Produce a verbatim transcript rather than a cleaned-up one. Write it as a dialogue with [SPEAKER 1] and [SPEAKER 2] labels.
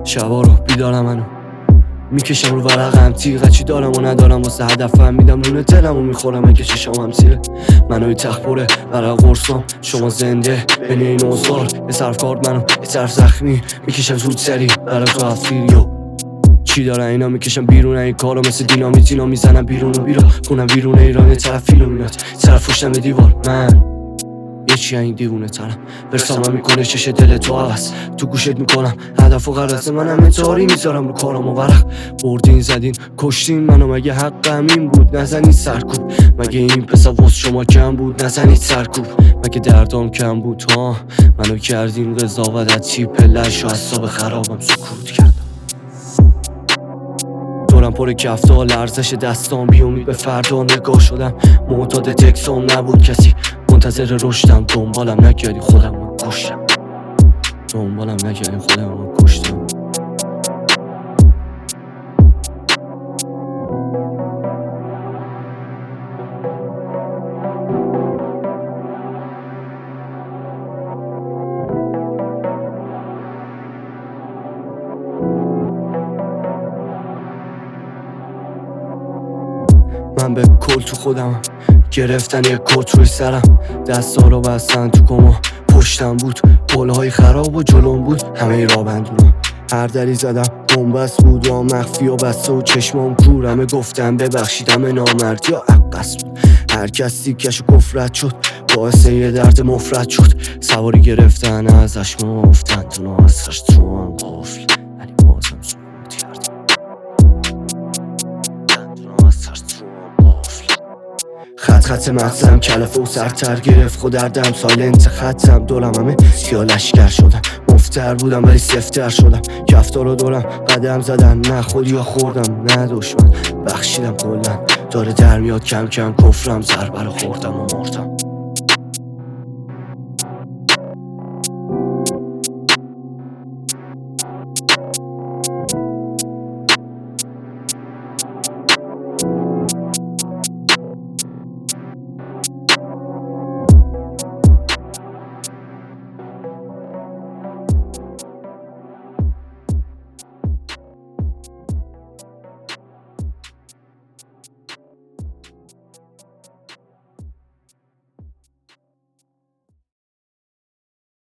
[SPEAKER 1] شبا رو بیدارم منو میکشم رو ورقم تیغه چی دارم و ندارم واسه هدفم میدم نون دلم و میخورم اگه چشام هم سیره منو تخت پره برای قرصام شما زنده بین این اوزار یه طرف کارد منو یه طرف زخمی میکشم زود سری برای تو افیریو چی دارن اینا میکشم بیرون این کارو مثل دینامیت اینا میزنم بیرون و بیرون کنم بیرون ایران یه طرف فیلومینات طرف پشتم به دیوار من یه چی این دیوونه ترم برسامم میکنه چش دل تو عوض تو گوشت میکنم هدف و غرض منم انتحاری میذارم رو کارم و ورق بردین زدین کشتین منو مگه حقم این بود نزنید سرکوب مگه این پسا وز شما کم بود نزنید سرکوب مگه دردام کم بود ها منو کردین قضاوت از چی پلش و حساب خرابم سکوت کردم دورم پر کفتا لرزش دستام بیامید به فردا نگاه شدم معتاد تکسام نبود کسی منتظر رشدم دنبالم نگردی خودم من کشتم دنبالم نگردی خودم من کشتم من به کل تو خودم گرفتن یک کت روی سرم دستا رو بستن تو کما پشتم بود پلهای خراب و جلوم بود همه را بندونم هر دری زدم بنبست بود و مخفی و بسته و چشمام کور همه گفتم ببخشید همه نامردی یا عقص بود هر کسی کش و کفرت شد باعث یه درد مفرد شد سواری گرفتن ازش مفتن تو ناسش تو هم قفل ولی بازم سکوت کردم خط خط مغزم کلفه و سرتر گرفت خود دردم سایلنت خطم دولم همه سیاه لشکر شدم مفتر بودم ولی سفتر شدم کفتار رو دورم قدم زدم نه خودی ها خوردم نه دشمن بخشیدم کلن داره در میاد کم کم کفرم ضربه رو خوردم و مردم